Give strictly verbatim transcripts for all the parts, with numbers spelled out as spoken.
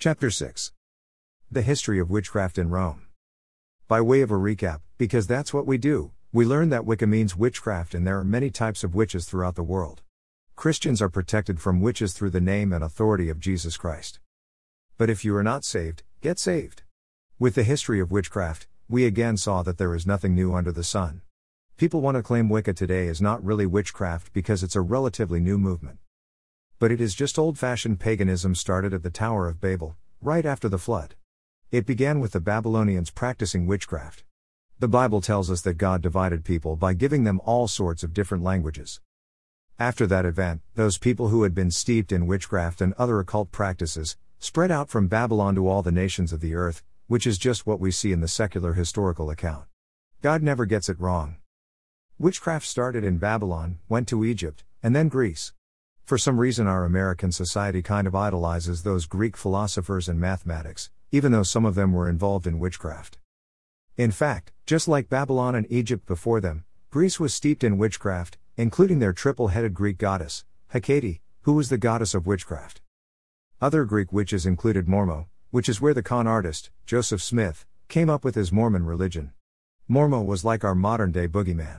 Chapter six. The History of Witchcraft in Rome. By way of a recap, because that's what we do, we learn that Wicca means witchcraft and there are many types of witches throughout the world. Christians are protected from witches through the name and authority of Jesus Christ. But if you are not saved, get saved. With the history of witchcraft, we again saw that there is nothing new under the sun. People want to claim Wicca today is not really witchcraft because it's a relatively new movement. But it is just old-fashioned paganism started at the Tower of Babel, right after the flood. It began with the Babylonians practicing witchcraft. The Bible tells us that God divided people by giving them all sorts of different languages. After that event, those people who had been steeped in witchcraft and other occult practices, spread out from Babylon to all the nations of the earth, which is just what we see in the secular historical account. God never gets it wrong. Witchcraft started in Babylon, went to Egypt, and then Greece. For some reason our American society kind of idolizes those Greek philosophers and mathematics, even though some of them were involved in witchcraft. In fact, just like Babylon and Egypt before them, Greece was steeped in witchcraft, including their triple-headed Greek goddess, Hecate, who was the goddess of witchcraft. Other Greek witches included Mormo, which is where the con artist, Joseph Smith, came up with his Mormon religion. Mormo was like our modern-day boogeyman.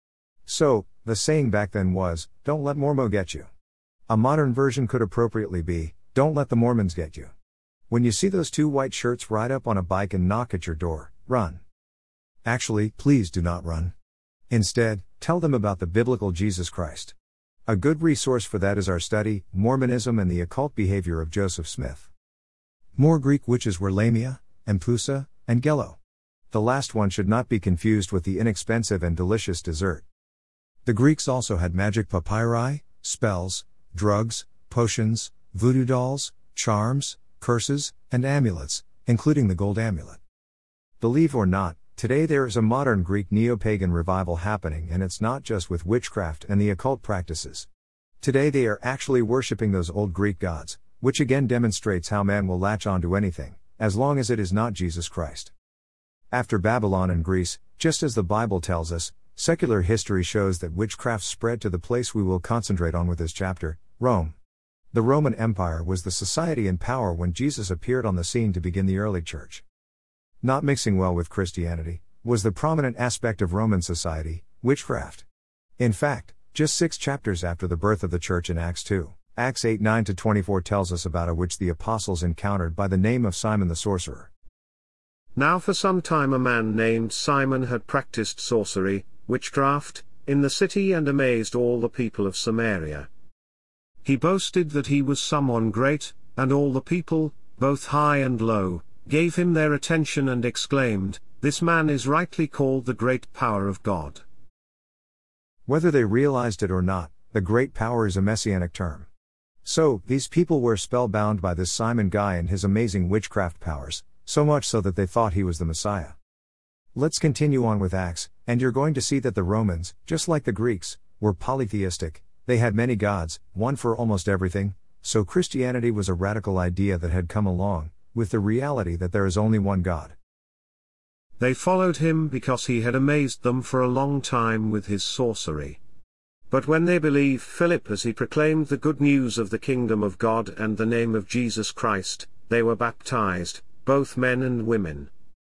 So, the saying back then was, don't let Mormo get you. A modern version could appropriately be, don't let the Mormons get you. When you see those two white shirts ride up on a bike and knock at your door, run. Actually, please do not run. Instead, tell them about the biblical Jesus Christ. A good resource for that is our study, Mormonism and the Occult Behavior of Joseph Smith. More Greek witches were Lamia, Empusa, and Gello. The last one should not be confused with the inexpensive and delicious dessert. The Greeks also had magic papyri, spells, drugs, potions, voodoo dolls, charms, curses, and amulets, including the gold amulet. Believe or not, today there is a modern Greek neo-pagan revival happening, and it's not just with witchcraft and the occult practices. Today they are actually worshipping those old Greek gods, which again demonstrates how man will latch onto anything, as long as it is not Jesus Christ. After Babylon and Greece, just as the Bible tells us, secular history shows that witchcraft spread to the place we will concentrate on with this chapter, Rome. The Roman Empire was the society in power when Jesus appeared on the scene to begin the early church. Not mixing well with Christianity was the prominent aspect of Roman society, witchcraft. In fact, just six chapters after the birth of the church in Acts two, Acts eight nine to twenty-four tells us about a witch the apostles encountered by the name of Simon the sorcerer. Now for some time a man named Simon had practiced sorcery, witchcraft, in the city and amazed all the people of Samaria. He boasted that he was someone great, and all the people, both high and low, gave him their attention and exclaimed, "This man is rightly called the great power of God." Whether they realized it or not, the great power is a messianic term. So, these people were spellbound by this Simon guy and his amazing witchcraft powers, so much so that they thought he was the Messiah. Let's continue on with Acts, and you're going to see that the Romans, just like the Greeks, were polytheistic. They had many gods, one for almost everything, so Christianity was a radical idea that had come along, with the reality that there is only one God. They followed him because he had amazed them for a long time with his sorcery. But when they believed Philip as he proclaimed the good news of the kingdom of God and the name of Jesus Christ, they were baptized, both men and women.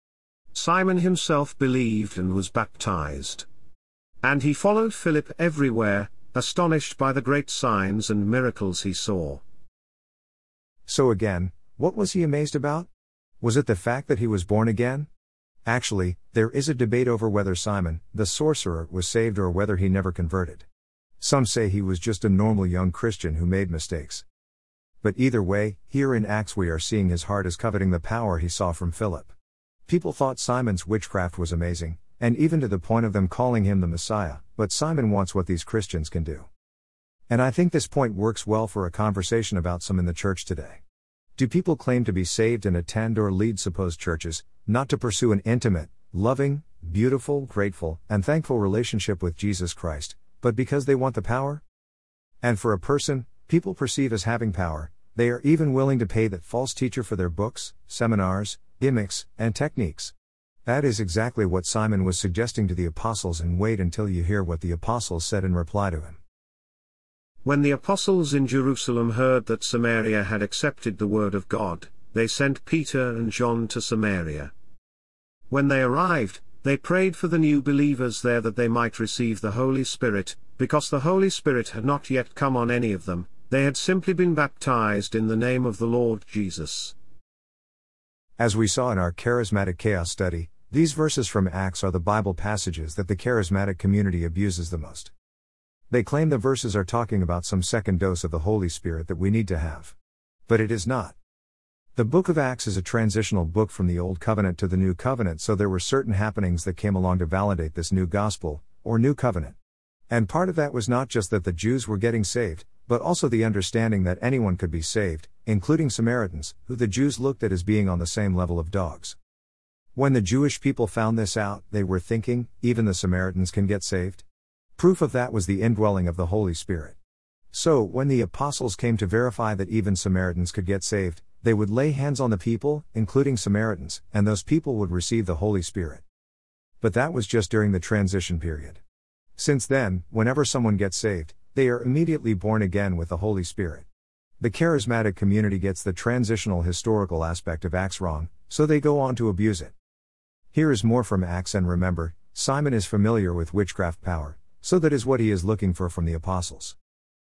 Simon himself believed and was baptized. And he followed Philip everywhere, astonished by the great signs and miracles he saw. So again, what was he amazed about? Was it the fact that he was born again? Actually, there is a debate over whether Simon, the sorcerer, was saved or whether he never converted. Some say he was just a normal young Christian who made mistakes. But either way, here in Acts we are seeing his heart is coveting the power he saw from Philip. People thought Simon's witchcraft was amazing, and even to the point of them calling him the Messiah, but Simon wants what these Christians can do. And I think this point works well for a conversation about some in the church today. Do people claim to be saved and attend or lead supposed churches, not to pursue an intimate, loving, beautiful, grateful, and thankful relationship with Jesus Christ, but because they want the power? And for a person people perceive as having power, they are even willing to pay that false teacher for their books, seminars, gimmicks, and techniques. That is exactly what Simon was suggesting to the apostles, and wait until you hear what the apostles said in reply to him. When the apostles in Jerusalem heard that Samaria had accepted the word of God, they sent Peter and John to Samaria. When they arrived, they prayed for the new believers there that they might receive the Holy Spirit, because the Holy Spirit had not yet come on any of them, they had simply been baptized in the name of the Lord Jesus. As we saw in our Charismatic Chaos study, these verses from Acts are the Bible passages that the charismatic community abuses the most. They claim the verses are talking about some second dose of the Holy Spirit that we need to have. But it is not. The book of Acts is a transitional book from the Old Covenant to the New Covenant, so there were certain happenings that came along to validate this new gospel, or new covenant. And part of that was not just that the Jews were getting saved, but also the understanding that anyone could be saved, including Samaritans, who the Jews looked at as being on the same level of dogs. When the Jewish people found this out, they were thinking, even the Samaritans can get saved? Proof of that was the indwelling of the Holy Spirit. So, when the apostles came to verify that even Samaritans could get saved, they would lay hands on the people, including Samaritans, and those people would receive the Holy Spirit. But that was just during the transition period. Since then, whenever someone gets saved, they are immediately born again with the Holy Spirit. The charismatic community gets the transitional historical aspect of Acts wrong, so they go on to abuse it. Here is more from Acts, and remember, Simon is familiar with witchcraft power, so that is what he is looking for from the apostles.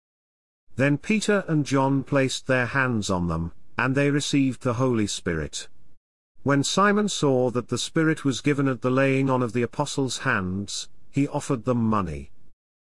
Then Peter and John placed their hands on them, and they received the Holy Spirit. When Simon saw that the Spirit was given at the laying on of the apostles' hands, he offered them money.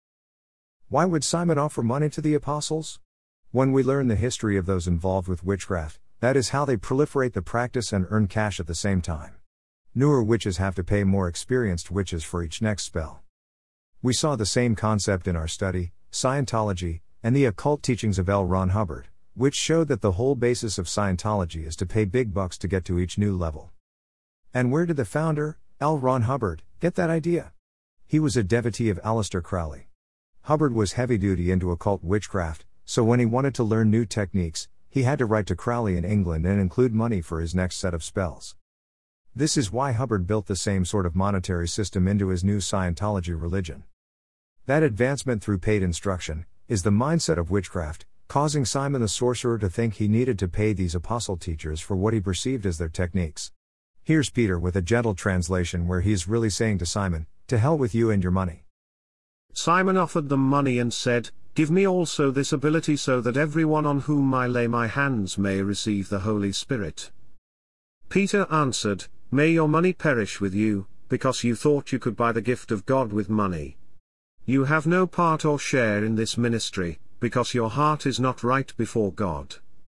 Why would Simon offer money to the apostles? When we learn the history of those involved with witchcraft, that is how they proliferate the practice and earn cash at the same time. Newer witches have to pay more experienced witches for each next spell. We saw the same concept in our study, Scientology, and the occult teachings of L. Ron Hubbard, which showed that the whole basis of Scientology is to pay big bucks to get to each new level. And where did the founder, L. Ron Hubbard, get that idea? He was a devotee of Aleister Crowley. Hubbard was heavy-duty into occult witchcraft, so when he wanted to learn new techniques, he had to write to Crowley in England and include money for his next set of spells. This is why Hubbard built the same sort of monetary system into his new Scientology religion. That advancement through paid instruction is the mindset of witchcraft, causing Simon the sorcerer to think he needed to pay these apostle teachers for what he perceived as their techniques. Here's Peter with a gentle translation where he is really saying to Simon, "To hell with you and your money." Simon offered them money and said, "Give me also this ability so that everyone on whom I lay my hands may receive the Holy Spirit." Peter answered, "May your money perish with you, because you thought you could buy the gift of God with money. You have no part or share in this ministry, because your heart is not right before God.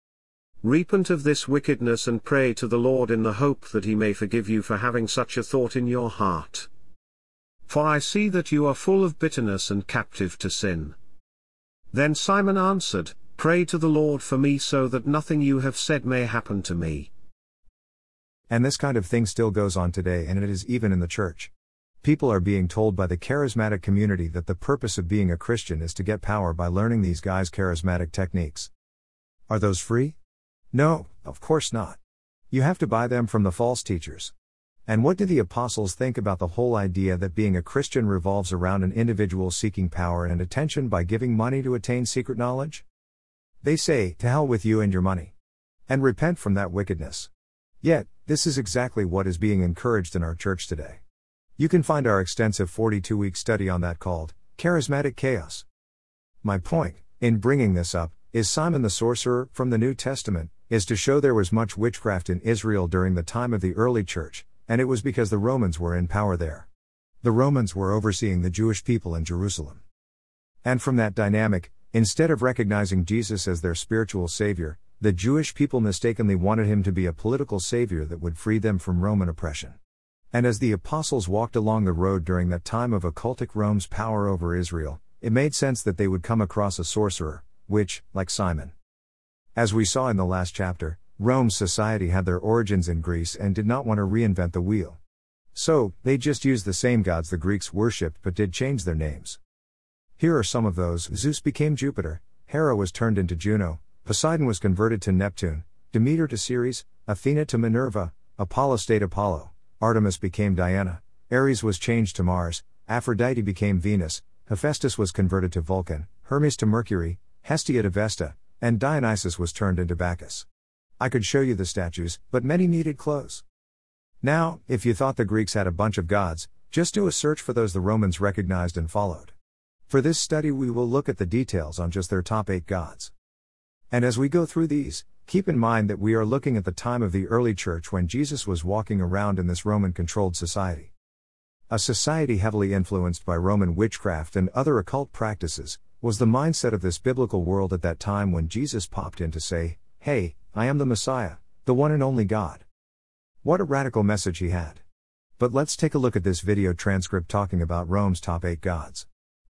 Repent of this wickedness and pray to the Lord in the hope that he may forgive you for having such a thought in your heart. For I see that you are full of bitterness and captive to sin." Then Simon answered, "Pray to the Lord for me so that nothing you have said may happen to me." And this kind of thing still goes on today, and it is even in the church. People are being told by the charismatic community that the purpose of being a Christian is to get power by learning these guys' charismatic techniques. Are those free? No, of course not. You have to buy them from the false teachers. And what do the apostles think about the whole idea that being a Christian revolves around an individual seeking power and attention by giving money to attain secret knowledge? They say, "To hell with you and your money. And repent from that wickedness." Yet, this is exactly what is being encouraged in our church today. You can find our extensive forty-two week study on that called Charismatic Chaos. My point, in bringing this up, is Simon the sorcerer, from the New Testament, is to show there was much witchcraft in Israel during the time of the early church, and it was because the Romans were in power there. The Romans were overseeing the Jewish people in Jerusalem. And from that dynamic, instead of recognizing Jesus as their spiritual savior, the Jewish people mistakenly wanted him to be a political savior that would free them from Roman oppression. And as the apostles walked along the road during that time of occultic Rome's power over Israel, it made sense that they would come across a sorcerer, which, like Simon. As we saw in the last chapter, Rome's society had their origins in Greece and did not want to reinvent the wheel. So, they just used the same gods the Greeks worshipped but did change their names. Here are some of those: Zeus became Jupiter, Hera was turned into Juno, Poseidon was converted to Neptune, Demeter to Ceres, Athena to Minerva, Apollo stayed Apollo, Artemis became Diana, Ares was changed to Mars, Aphrodite became Venus, Hephaestus was converted to Vulcan, Hermes to Mercury, Hestia to Vesta, and Dionysus was turned into Bacchus. I could show you the statues, but many needed clothes. Now, if you thought the Greeks had a bunch of gods, just do a search for those the Romans recognized and followed. For this study we will look at the details on just their top eight gods. And as we go through these, keep in mind that we are looking at the time of the early church when Jesus was walking around in this Roman-controlled society. A society heavily influenced by Roman witchcraft and other occult practices, was the mindset of this biblical world at that time when Jesus popped in to say, "Hey, I am the Messiah, the one and only God." What a radical message he had. But let's take a look at this video transcript talking about Rome's top eight gods.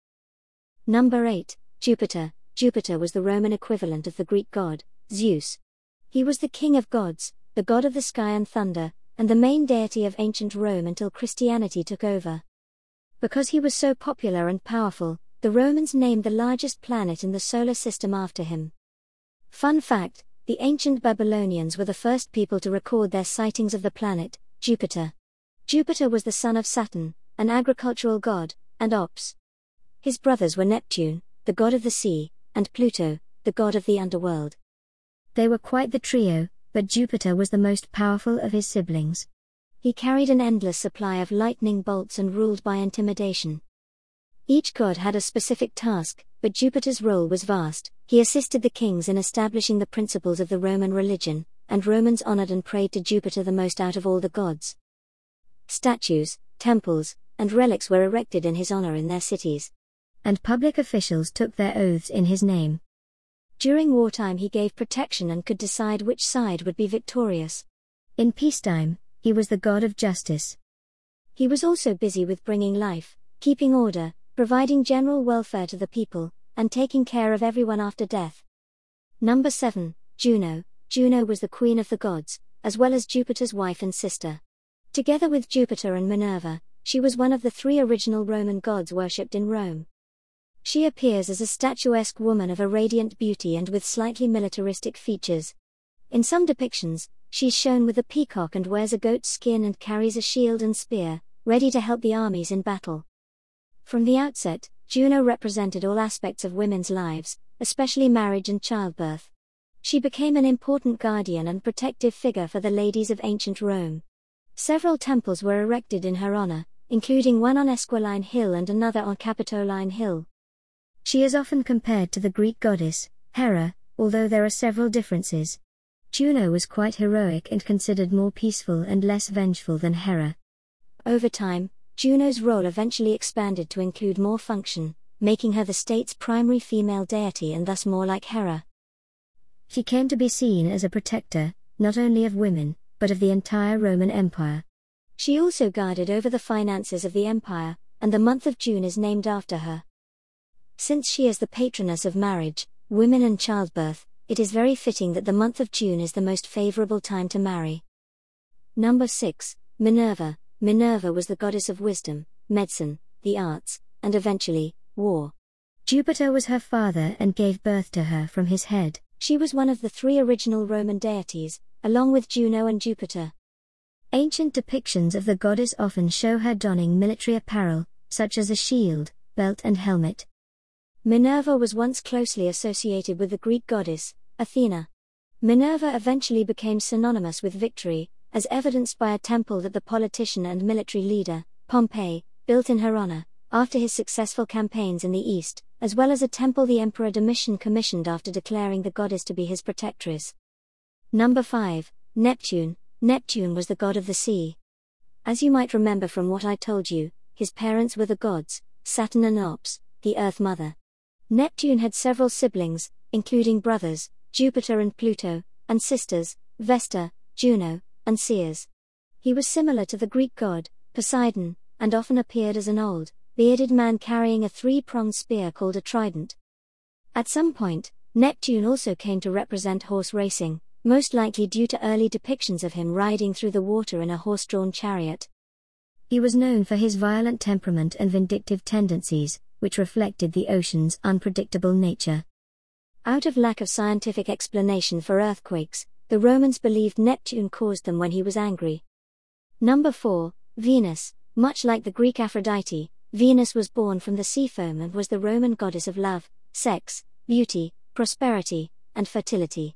Number eight, Jupiter. Jupiter was the Roman equivalent of the Greek god, Zeus. He was the king of gods, the god of the sky and thunder, and the main deity of ancient Rome until Christianity took over. Because he was so popular and powerful, the Romans named the largest planet in the solar system after him. Fun fact, the ancient Babylonians were the first people to record their sightings of the planet, Jupiter. Jupiter was the son of Saturn, an agricultural god, and Ops. His brothers were Neptune, the god of the sea, and Pluto, the god of the underworld. They were quite the trio, but Jupiter was the most powerful of his siblings. He carried an endless supply of lightning bolts and ruled by intimidation. Each god had a specific task, but Jupiter's role was vast. He assisted the kings in establishing the principles of the Roman religion, and Romans honored and prayed to Jupiter the most out of all the gods. Statues, temples, and relics were erected in his honor in their cities. And public officials took their oaths in his name. During wartime he gave protection and could decide which side would be victorious. In peacetime, he was the god of justice. He was also busy with bringing life, keeping order, providing general welfare to the people, and taking care of everyone after death. Number seven, Juno. Juno was the queen of the gods, as well as Jupiter's wife and sister. Together with Jupiter and Minerva, she was one of the three original Roman gods worshipped in Rome. She appears as a statuesque woman of a radiant beauty and with slightly militaristic features. In some depictions, she's shown with a peacock and wears a goat's skin and carries a shield and spear, ready to help the armies in battle. From the outset, Juno represented all aspects of women's lives, especially marriage and childbirth. She became an important guardian and protective figure for the ladies of ancient Rome. Several temples were erected in her honor, including one on Esquiline Hill and another on Capitoline Hill. She is often compared to the Greek goddess, Hera, although there are several differences. Juno was quite heroic and considered more peaceful and less vengeful than Hera. Over time, Juno's role eventually expanded to include more function, making her the state's primary female deity and thus more like Hera. She came to be seen as a protector, not only of women, but of the entire Roman Empire. She also guarded over the finances of the empire, and the month of June is named after her. Since she is the patroness of marriage, women and childbirth, it is very fitting that the month of June is the most favorable time to marry. Number six, Minerva. Minerva was the goddess of wisdom, medicine, the arts, and eventually, war. Jupiter was her father and gave birth to her from his head. She was one of the three original Roman deities, along with Juno and Jupiter. Ancient depictions of the goddess often show her donning military apparel, such as a shield, belt and helmet. Minerva was once closely associated with the Greek goddess, Athena. Minerva eventually became synonymous with victory, as evidenced by a temple that the politician and military leader, Pompey, built in her honor, after his successful campaigns in the east, as well as a temple the Emperor Domitian commissioned after declaring the goddess to be his protectress. Number five, Neptune. Neptune was the god of the sea. As you might remember from what I told you, his parents were the gods, Saturn and Ops, the Earth Mother. Neptune had several siblings, including brothers, Jupiter and Pluto, and sisters, Vesta, Juno, and Ceres. He was similar to the Greek god, Poseidon, and often appeared as an old, bearded man carrying a three-pronged spear called a trident. At some point, Neptune also came to represent horse racing, most likely due to early depictions of him riding through the water in a horse-drawn chariot. He was known for his violent temperament and vindictive tendencies, which reflected the ocean's unpredictable nature. Out of lack of scientific explanation for earthquakes, the Romans believed Neptune caused them when he was angry. Number four, Venus. Much like the Greek Aphrodite, Venus was born from the sea foam and was the Roman goddess of love, sex, beauty, prosperity, and fertility.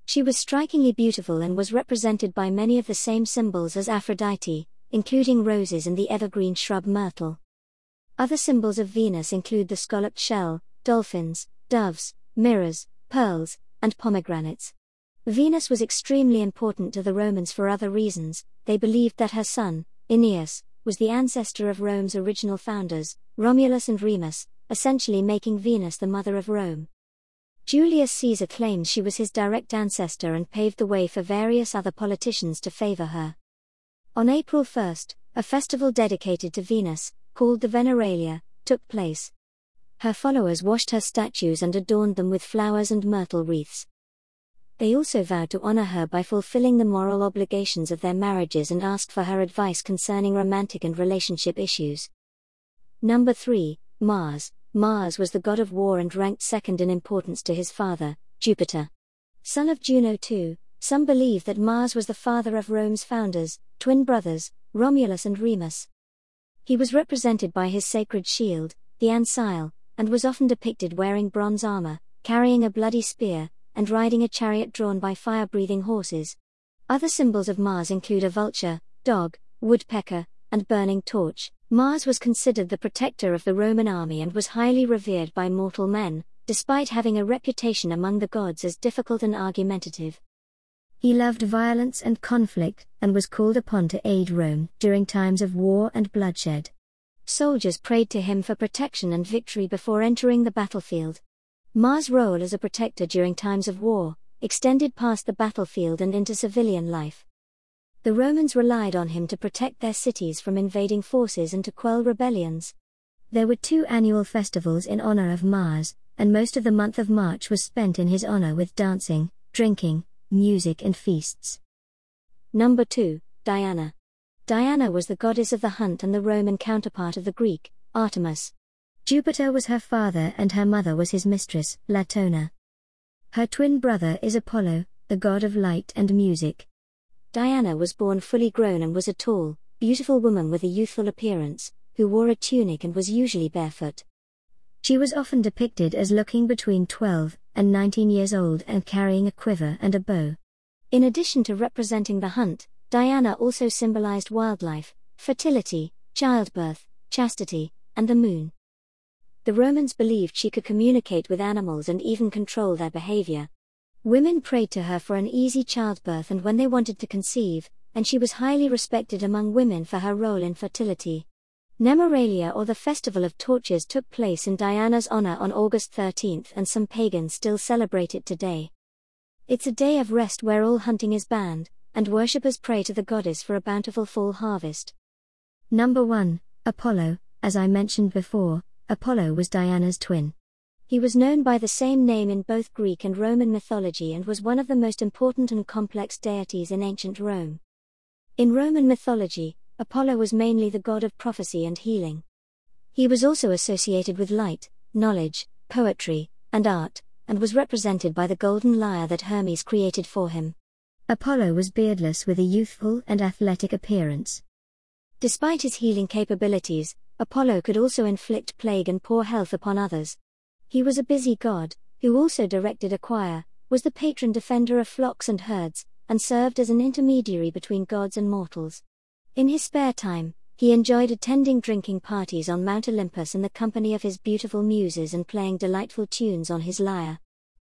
She was strikingly beautiful and was represented by many of the same symbols as Aphrodite, including roses and the evergreen shrub myrtle. Other symbols of Venus include the scalloped shell, dolphins, doves, mirrors, pearls, and pomegranates. Venus was extremely important to the Romans for other reasons. They believed that her son, Aeneas, was the ancestor of Rome's original founders, Romulus and Remus, essentially making Venus the mother of Rome. Julius Caesar claims she was his direct ancestor and paved the way for various other politicians to favor her. On April first, a festival dedicated to Venus, called the Veneralia, took place. Her followers washed her statues and adorned them with flowers and myrtle wreaths. They also vowed to honor her by fulfilling the moral obligations of their marriages and asked for her advice concerning romantic and relationship issues. Number three, Mars. Mars was the god of war and ranked second in importance to his father, Jupiter. Son of Juno too, some believe that Mars was the father of Rome's founders, twin brothers, Romulus and Remus. He was represented by his sacred shield, the Ancile, and was often depicted wearing bronze armor, carrying a bloody spear, and riding a chariot drawn by fire-breathing horses. Other symbols of Mars include a vulture, dog, woodpecker, and burning torch. Mars was considered the protector of the Roman army and was highly revered by mortal men, despite having a reputation among the gods as difficult and argumentative. He loved violence and conflict, and was called upon to aid Rome during times of war and bloodshed. Soldiers prayed to him for protection and victory before entering the battlefield. Mars' role as a protector during times of war extended past the battlefield and into civilian life. The Romans relied on him to protect their cities from invading forces and to quell rebellions. There were two annual festivals in honor of Mars, and most of the month of March was spent in his honor with dancing, drinking, music and feasts. Number two, Diana. Diana was the goddess of the hunt and the Roman counterpart of the Greek, Artemis. Jupiter was her father and her mother was his mistress, Latona. Her twin brother is Apollo, the god of light and music. Diana was born fully grown and was a tall, beautiful woman with a youthful appearance, who wore a tunic and was usually barefoot. She was often depicted as looking between twelve and nineteen years old and carrying a quiver and a bow. In addition to representing the hunt, Diana also symbolized wildlife, fertility, childbirth, chastity, and the moon. The Romans believed she could communicate with animals and even control their behavior. Women prayed to her for an easy childbirth and when they wanted to conceive, and she was highly respected among women for her role in fertility. Nemeralia, or the Festival of Torches, took place in Diana's honor on August thirteenth, and some pagans still celebrate it today. It's a day of rest where all hunting is banned, and worshippers pray to the goddess for a bountiful fall harvest. Number one, Apollo. As I mentioned before, Apollo was Diana's twin. He was known by the same name in both Greek and Roman mythology and was one of the most important and complex deities in ancient Rome. In Roman mythology, Apollo was mainly the god of prophecy and healing. He was also associated with light, knowledge, poetry, and art, and was represented by the golden lyre that Hermes created for him. Apollo was beardless with a youthful and athletic appearance. Despite his healing capabilities, Apollo could also inflict plague and poor health upon others. He was a busy god, who also directed a choir, was the patron defender of flocks and herds, and served as an intermediary between gods and mortals. In his spare time, he enjoyed attending drinking parties on Mount Olympus in the company of his beautiful muses and playing delightful tunes on his lyre.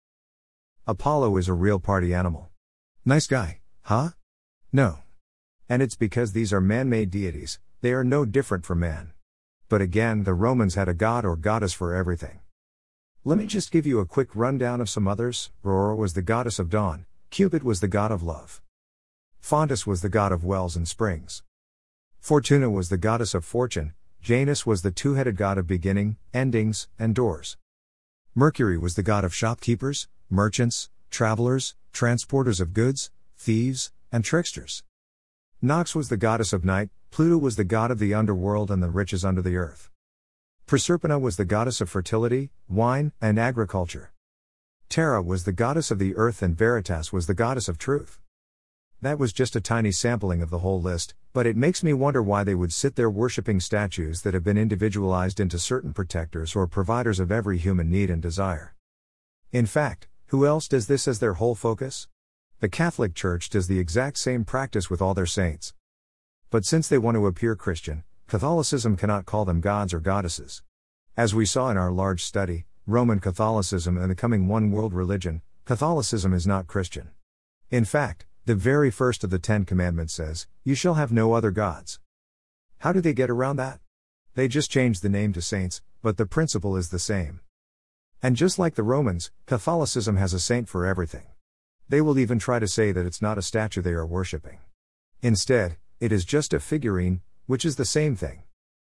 Apollo is a real party animal. Nice guy, huh? No. And it's because these are man-made deities, they are no different from man. But again, the Romans had a god or goddess for everything. Let me just give you a quick rundown of some others. Aurora was the goddess of dawn, Cupid was the god of love. Fontis was the god of wells and springs. Fortuna was the goddess of fortune, Janus was the two-headed god of beginning, endings, and doors. Mercury was the god of shopkeepers, merchants, travelers, transporters of goods, thieves, and tricksters. Nox was the goddess of night, Pluto was the god of the underworld and the riches under the earth. Proserpina was the goddess of fertility, wine, and agriculture. Terra was the goddess of the earth and Veritas was the goddess of truth. That was just a tiny sampling of the whole list, but it makes me wonder why they would sit there worshipping statues that have been individualized into certain protectors or providers of every human need and desire. In fact, who else does this as their whole focus? The Catholic Church does the exact same practice with all their saints. But since they want to appear Christian, Catholicism cannot call them gods or goddesses. As we saw in our large study, Roman Catholicism and the coming one world religion, Catholicism is not Christian. In fact, the very first of the Ten Commandments says, "You shall have no other gods." How do they get around that? They just change the name to saints, but the principle is the same. And just like the Romans, Catholicism has a saint for everything. They will even try to say that it's not a statue they are worshipping. Instead, it is just a figurine, which is the same thing.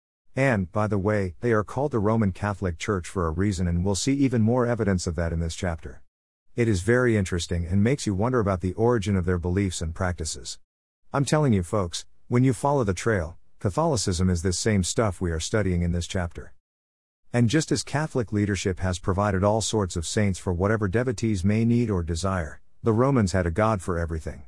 And, by the way, they are called the Roman Catholic Church for a reason, and we'll see even more evidence of that in this chapter. It is very interesting and makes you wonder about the origin of their beliefs and practices. I'm telling you folks, when you follow the trail, Catholicism is this same stuff we are studying in this chapter. And just as Catholic leadership has provided all sorts of saints for whatever devotees may need or desire, the Romans had a god for everything.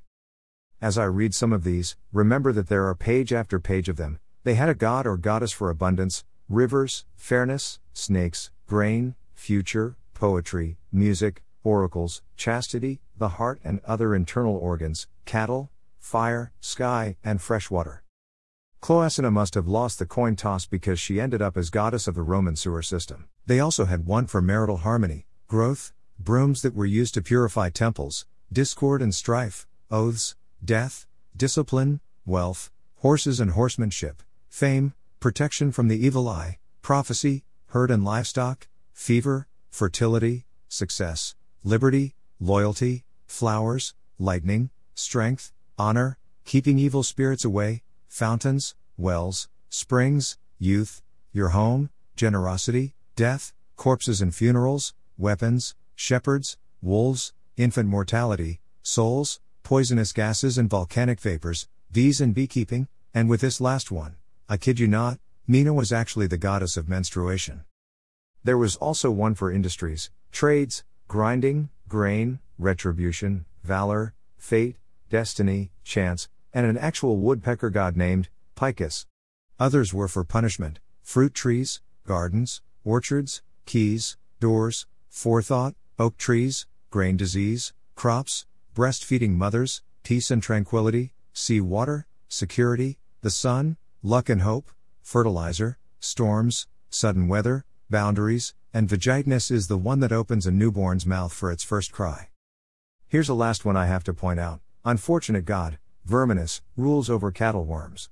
As I read some of these, remember that there are page after page of them. They had a god or goddess for abundance, rivers, fairness, snakes, grain, future, poetry, music, oracles, chastity, the heart and other internal organs, cattle, fire, sky, and fresh water. Cloacina must have lost the coin toss because she ended up as goddess of the Roman sewer system. They also had one for marital harmony, growth, brooms that were used to purify temples, discord and strife, oaths, death, discipline, wealth, horses and horsemanship, fame, protection from the evil eye, prophecy, herd and livestock, fever, fertility, success, liberty, loyalty, flowers, lightning, strength, honor, keeping evil spirits away, fountains, wells, springs, youth, your home, generosity, death, corpses and funerals, weapons, shepherds, wolves, infant mortality, souls, poisonous gases and volcanic vapors, bees and beekeeping, and with this last one, I kid you not, Mina was actually the goddess of menstruation. There was also one for industries, trades, grinding, grain, retribution, valor, fate, destiny, chance, and an actual woodpecker god named Picus. Others were for punishment, fruit trees, gardens, orchards, keys, doors, forethought, oak trees, grain disease, crops, breastfeeding mothers, peace and tranquility, sea water, security, the sun, luck and hope, fertilizer, storms, sudden weather, boundaries, and vagitinus is the one that opens a newborn's mouth for its first cry. Here's a last one I have to point out. Unfortunate god, Verminus, rules over cattle worms.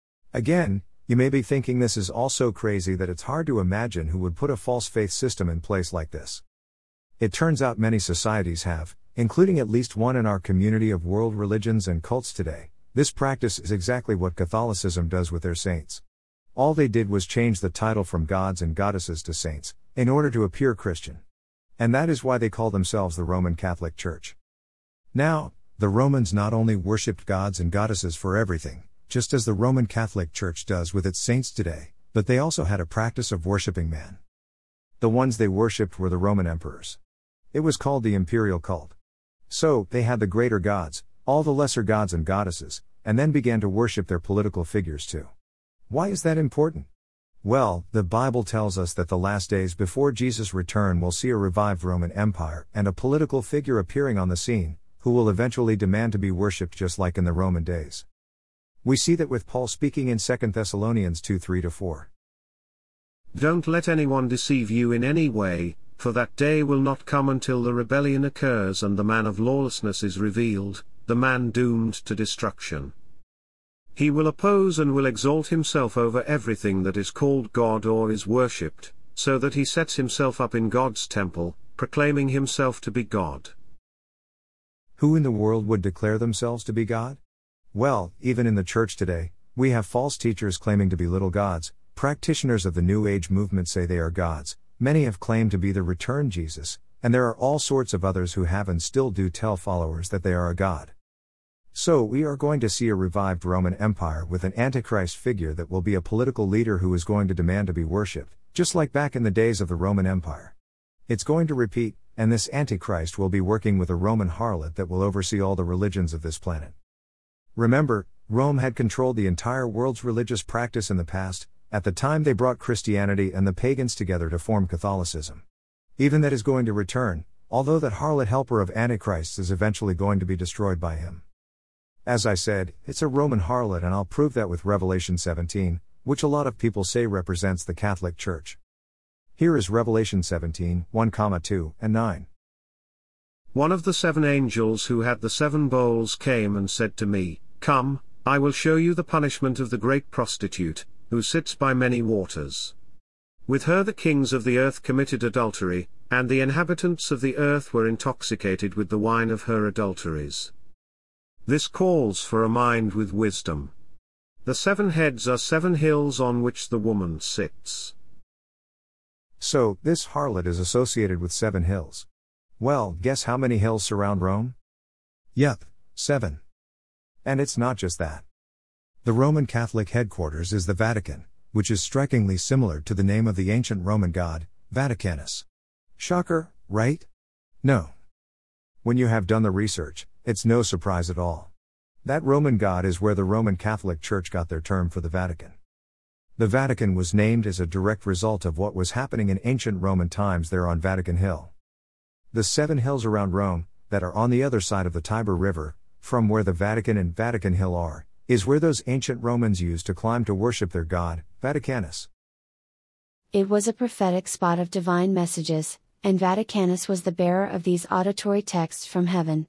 Again, you may be thinking this is all so crazy that it's hard to imagine who would put a false faith system in place like this. It turns out many societies have, including at least one in our community of world religions and cults today. This practice is exactly what Catholicism does with their saints. All they did was change the title from gods and goddesses to saints, in order to appear Christian. And that is why they call themselves the Roman Catholic Church. Now, the Romans not only worshipped gods and goddesses for everything, just as the Roman Catholic Church does with its saints today, but they also had a practice of worshipping man. The ones they worshipped were the Roman emperors. It was called the imperial cult. So, they had the greater gods, all the lesser gods and goddesses, and then began to worship their political figures too. Why is that important? Well, the Bible tells us that the last days before Jesus' return will see a revived Roman Empire and a political figure appearing on the scene, who will eventually demand to be worshipped just like in the Roman days. We see that with Paul speaking in Second Thessalonians two three to four. Don't let anyone deceive you in any way, for that day will not come until the rebellion occurs and the man of lawlessness is revealed, the man doomed to destruction. He will oppose and will exalt himself over everything that is called God or is worshipped, so that he sets himself up in God's temple, proclaiming himself to be God. Who in the world would declare themselves to be God? Well, even in the church today, we have false teachers claiming to be little gods. Practitioners of the New Age movement say they are gods. Many have claimed to be the returned Jesus, and there are all sorts of others who have and still do tell followers that they are a god. So we are going to see a revived Roman Empire with an Antichrist figure that will be a political leader who is going to demand to be worshipped, just like back in the days of the Roman Empire. It's going to repeat, and this Antichrist will be working with a Roman harlot that will oversee all the religions of this planet. Remember, Rome had controlled the entire world's religious practice in the past. At the time they brought Christianity and the pagans together to form Catholicism. Even that is going to return, although that harlot helper of Antichrist is eventually going to be destroyed by him. As I said, it's a Roman harlot, and I'll prove that with Revelation seventeen, which a lot of people say represents the Catholic Church. Here is Revelation seventeen, one, two, and nine. One of the seven angels who had the seven bowls came and said to me, Come, I will show you the punishment of the great prostitute, who sits by many waters. With her the kings of the earth committed adultery, and the inhabitants of the earth were intoxicated with the wine of her adulteries. This calls for a mind with wisdom. The seven heads are seven hills on which the woman sits. So, this harlot is associated with seven hills. Well, guess how many hills surround Rome? Yup, seven. And it's not just that. The Roman Catholic headquarters is the Vatican, which is strikingly similar to the name of the ancient Roman god, Vaticanus. Shocker, right? No. When you have done the research, it's no surprise at all. That Roman god is where the Roman Catholic Church got their term for the Vatican. The Vatican was named as a direct result of what was happening in ancient Roman times there on Vatican Hill. The seven hills around Rome, that are on the other side of the Tiber River, from where the Vatican and Vatican Hill are, is where those ancient Romans used to climb to worship their god, Vaticanus. It was a prophetic spot of divine messages, and Vaticanus was the bearer of these auditory texts from heaven.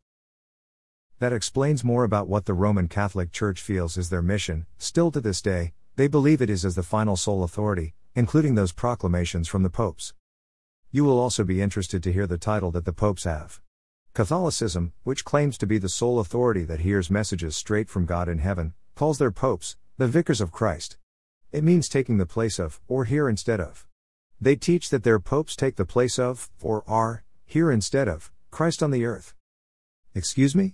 That explains more about what the Roman Catholic Church feels is their mission. Still to this day, they believe it is as the final sole authority, including those proclamations from the popes. You will also be interested to hear the title that the popes have. Catholicism, which claims to be the sole authority that hears messages straight from God in heaven, calls their popes the vicars of Christ. It means taking the place of, or here instead of. They teach that their popes take the place of, or are, here instead of, Christ on the earth. Excuse me?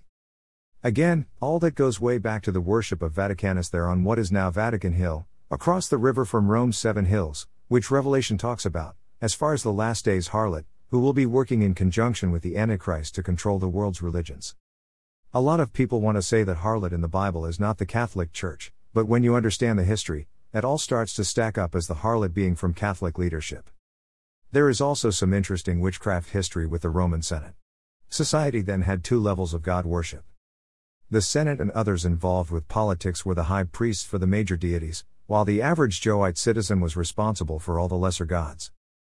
Again, all that goes way back to the worship of Vaticanus there on what is now Vatican Hill, across the river from Rome's seven hills, which Revelation talks about, as far as the last days harlot, who will be working in conjunction with the Antichrist to control the world's religions. A lot of people want to say that harlot in the Bible is not the Catholic Church, but when you understand the history, that all starts to stack up as the harlot being from Catholic leadership. There is also some interesting witchcraft history with the Roman Senate. Society then had two levels of god worship. The Senate and others involved with politics were the high priests for the major deities, while the average Joeite citizen was responsible for all the lesser gods.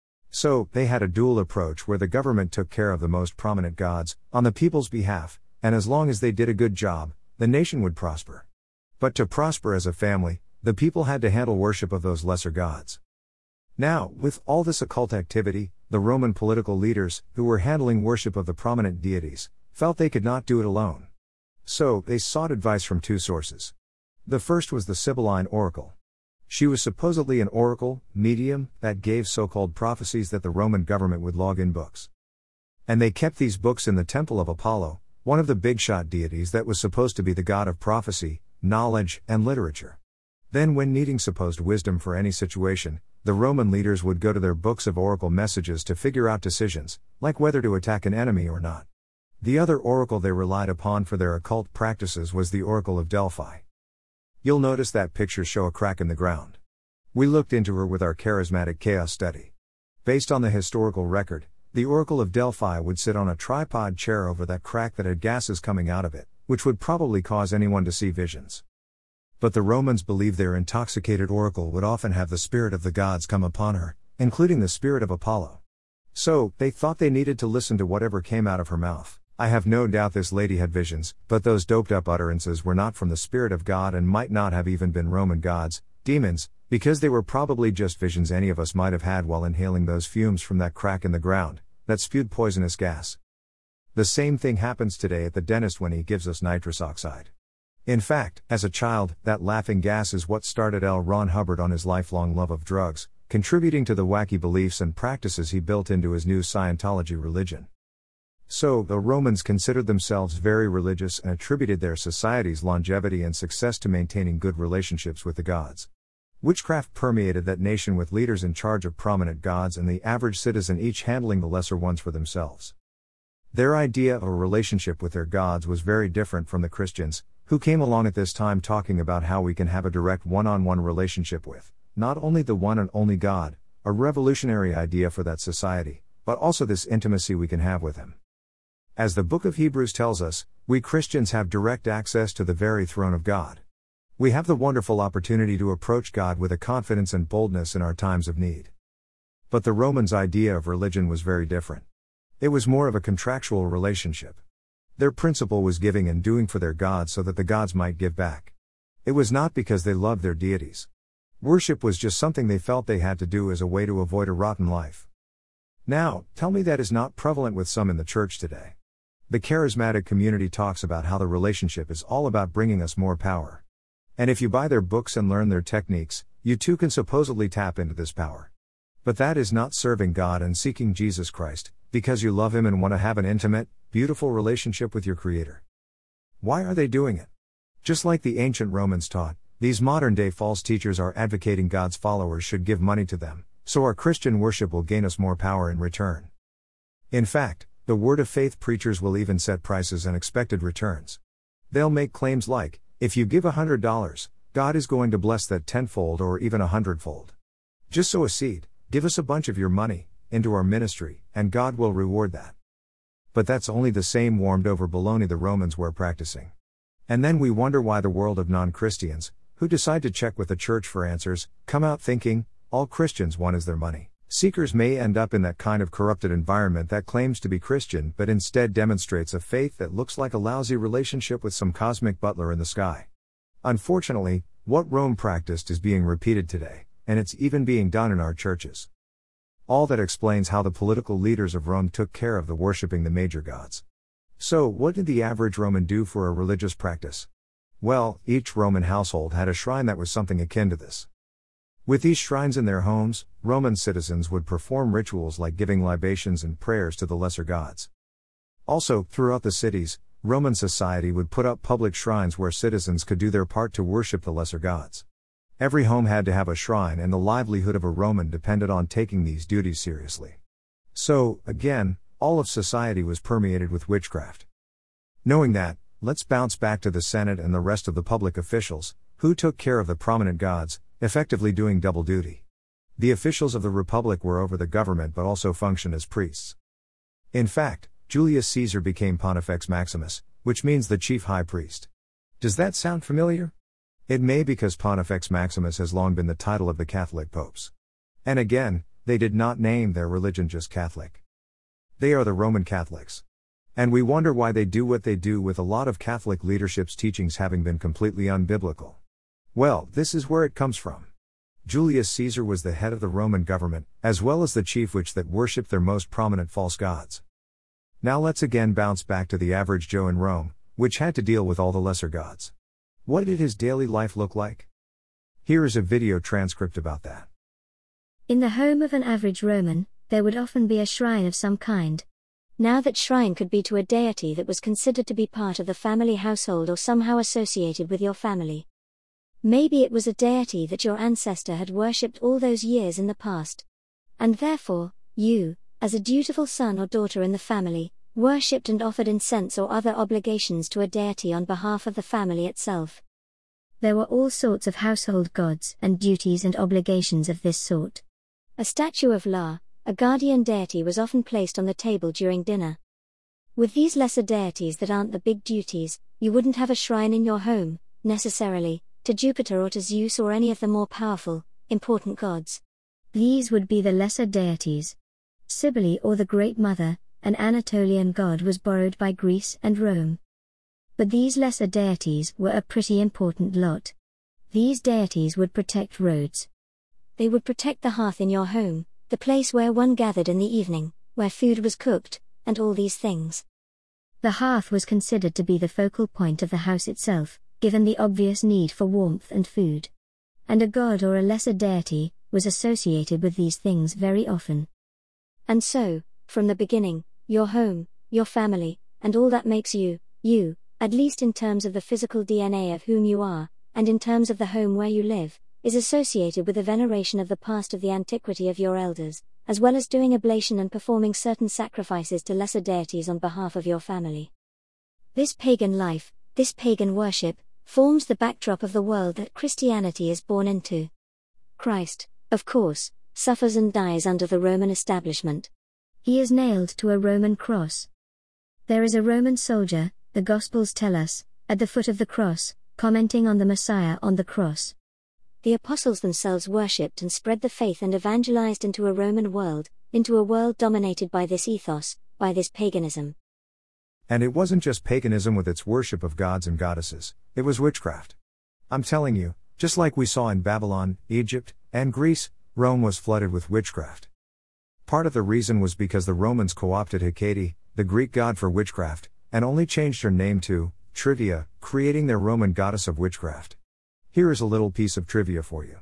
So, they had a dual approach where the government took care of the most prominent gods, on the people's behalf, and as long as they did a good job, the nation would prosper. But to prosper as a family, the people had to handle worship of those lesser gods. Now, with all this occult activity, the Roman political leaders, who were handling worship of the prominent deities, felt they could not do it alone. So, they sought advice from two sources. The first was the Sibylline Oracle. She was supposedly an oracle, medium, that gave so-called prophecies that the Roman government would log in books. And they kept these books in the temple of Apollo, one of the big-shot deities that was supposed to be the god of prophecy, knowledge, and literature. Then when needing supposed wisdom for any situation, the Roman leaders would go to their books of oracle messages to figure out decisions, like whether to attack an enemy or not. The other oracle they relied upon for their occult practices was the Oracle of Delphi. You'll notice that pictures show a crack in the ground. We looked into her with our charismatic chaos study. Based on the historical record, the Oracle of Delphi would sit on a tripod chair over that crack that had gases coming out of it, which would probably cause anyone to see visions. But the Romans believed their intoxicated oracle would often have the spirit of the gods come upon her, including the spirit of Apollo. So, they thought they needed to listen to whatever came out of her mouth. I have no doubt this lady had visions, but those doped-up utterances were not from the Spirit of God and might not have even been Roman gods, demons, because they were probably just visions any of us might have had while inhaling those fumes from that crack in the ground, that spewed poisonous gas. The same thing happens today at the dentist when he gives us nitrous oxide. In fact, as a child, that laughing gas is what started L. Ron Hubbard on his lifelong love of drugs, contributing to the wacky beliefs and practices he built into his new Scientology religion. So, the Romans considered themselves very religious and attributed their society's longevity and success to maintaining good relationships with the gods. Witchcraft permeated that nation with leaders in charge of prominent gods and the average citizen each handling the lesser ones for themselves. Their idea of a relationship with their gods was very different from the Christians, who came along at this time talking about how we can have a direct one-on-one relationship with, not only the one and only God, a revolutionary idea for that society, but also this intimacy we can have with Him. As the book of Hebrews tells us, we Christians have direct access to the very throne of God. We have the wonderful opportunity to approach God with a confidence and boldness in our times of need. But the Romans' idea of religion was very different. It was more of a contractual relationship. Their principle was giving and doing for their gods so that the gods might give back. It was not because they loved their deities. Worship was just something they felt they had to do as a way to avoid a rotten life. Now, tell me that is not prevalent with some in the church today. The charismatic community talks about how the relationship is all about bringing us more power. And if you buy their books and learn their techniques, you too can supposedly tap into this power. But that is not serving God and seeking Jesus Christ, because you love Him and want to have an intimate, beautiful relationship with your Creator. Why are they doing it? Just like the ancient Romans taught, these modern-day false teachers are advocating God's followers should give money to them, so our Christian worship will gain us more power in return. In fact, the word of faith preachers will even set prices and expected returns. They'll make claims like, if you give one hundred dollars, God is going to bless that tenfold or even a hundredfold. Just sow a seed, give us a bunch of your money, into our ministry, and God will reward that. But that's only the same warmed-over baloney the Romans were practicing. And then we wonder why the world of non-Christians, who decide to check with the church for answers, come out thinking, all Christians want is their money. Seekers may end up in that kind of corrupted environment that claims to be Christian but instead demonstrates a faith that looks like a lousy relationship with some cosmic butler in the sky. Unfortunately, what Rome practiced is being repeated today, and it's even being done in our churches. All that explains how the political leaders of Rome took care of the worshipping the major gods. So, what did the average Roman do for a religious practice? Well, each Roman household had a shrine that was something akin to this. With these shrines in their homes, Roman citizens would perform rituals like giving libations and prayers to the lesser gods. Also, throughout the cities, Roman society would put up public shrines where citizens could do their part to worship the lesser gods. Every home had to have a shrine, and the livelihood of a Roman depended on taking these duties seriously. So, again, all of society was permeated with witchcraft. Knowing that, let's bounce back to the Senate and the rest of the public officials, who took care of the prominent gods, effectively doing double duty. The officials of the Republic were over the government but also functioned as priests. In fact, Julius Caesar became Pontifex Maximus, which means the chief high priest. Does that sound familiar? It may, because Pontifex Maximus has long been the title of the Catholic popes. And again, they did not name their religion just Catholic. They are the Roman Catholics. And we wonder why they do what they do, with a lot of Catholic leadership's teachings having been completely unbiblical. Well, this is where it comes from. Julius Caesar was the head of the Roman government, as well as the chief witch that worshipped their most prominent false gods. Now let's again bounce back to the average Joe in Rome, which had to deal with all the lesser gods. What did his daily life look like? Here is a video transcript about that. In the home of an average Roman, there would often be a shrine of some kind. Now that shrine could be to a deity that was considered to be part of the family household or somehow associated with your family. Maybe it was a deity that your ancestor had worshipped all those years in the past. And therefore, you, as a dutiful son or daughter in the family, worshipped and offered incense or other obligations to a deity on behalf of the family itself. There were all sorts of household gods and duties and obligations of this sort. A statue of La, a guardian deity, was often placed on the table during dinner. With these lesser deities that aren't the big duties, you wouldn't have a shrine in your home, necessarily, to Jupiter or to Zeus or any of the more powerful, important gods. These would be the lesser deities. Cybele, or the Great Mother, an Anatolian god, was borrowed by Greece and Rome. But these lesser deities were a pretty important lot. These deities would protect roads. They would protect the hearth in your home, the place where one gathered in the evening, where food was cooked, and all these things. The hearth was considered to be the focal point of the house itself, given the obvious need for warmth and food. And a god or a lesser deity was associated with these things very often. And so, from the beginning, your home, your family, and all that makes you, you, at least in terms of the physical D N A of whom you are, and in terms of the home where you live, is associated with the veneration of the past, of the antiquity of your elders, as well as doing oblation and performing certain sacrifices to lesser deities on behalf of your family. This pagan life, this pagan worship, forms the backdrop of the world that Christianity is born into. Christ, of course, suffers and dies under the Roman establishment. He is nailed to a Roman cross. There is a Roman soldier, the Gospels tell us, at the foot of the cross, commenting on the Messiah on the cross. The apostles themselves worshipped and spread the faith and evangelized into a Roman world, into a world dominated by this ethos, by this paganism. And it wasn't just paganism with its worship of gods and goddesses, it was witchcraft. I'm telling you, just like we saw in Babylon, Egypt, and Greece, Rome was flooded with witchcraft. Part of the reason was because the Romans co-opted Hecate, the Greek god for witchcraft, and only changed her name to Trivia, creating their Roman goddess of witchcraft. Here is a little piece of trivia for you.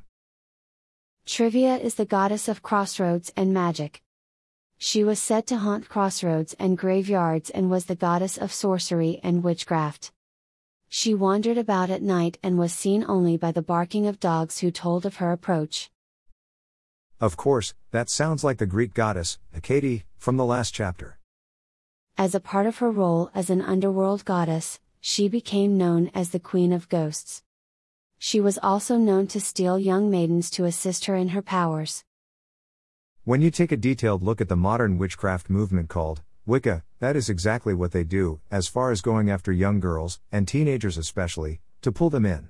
Trivia is the goddess of crossroads and magic. She was said to haunt crossroads and graveyards and was the goddess of sorcery and witchcraft. She wandered about at night and was seen only by the barking of dogs who told of her approach. Of course, that sounds like the Greek goddess, Hecate, from the last chapter. As a part of her role as an underworld goddess, she became known as the Queen of Ghosts. She was also known to steal young maidens to assist her in her powers. When you take a detailed look at the modern witchcraft movement called Wicca, that is exactly what they do, as far as going after young girls, and teenagers especially, to pull them in.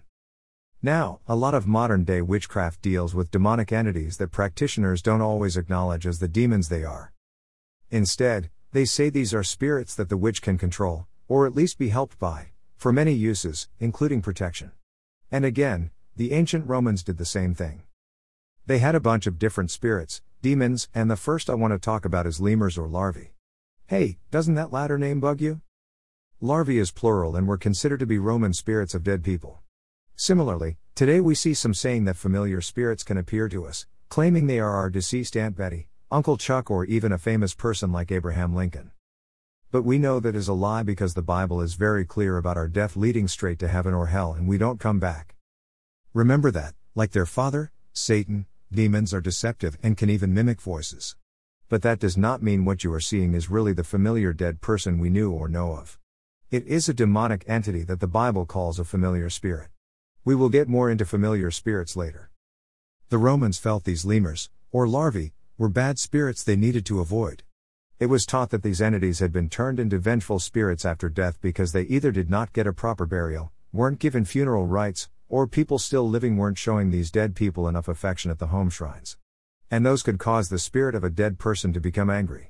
Now, a lot of modern-day witchcraft deals with demonic entities that practitioners don't always acknowledge as the demons they are. Instead, they say these are spirits that the witch can control, or at least be helped by, for many uses, including protection. And again, the ancient Romans did the same thing. They had a bunch of different spirits, demons, and the first I want to talk about is lemurs or larvae. Hey, doesn't that latter name bug you? Larvae is plural and were considered to be Roman spirits of dead people. Similarly, today we see some saying that familiar spirits can appear to us, claiming they are our deceased Aunt Betty, Uncle Chuck, or even a famous person like Abraham Lincoln. But we know that is a lie because the Bible is very clear about our death leading straight to heaven or hell and we don't come back. Remember that, like their father, Satan, demons are deceptive and can even mimic voices. But that does not mean what you are seeing is really the familiar dead person we knew or know of. It is a demonic entity that the Bible calls a familiar spirit. We will get more into familiar spirits later. The Romans felt these lemurs, or larvae, were bad spirits they needed to avoid. It was taught that these entities had been turned into vengeful spirits after death because they either did not get a proper burial, weren't given funeral rites, or people still living weren't showing these dead people enough affection at the home shrines. And those could cause the spirit of a dead person to become angry.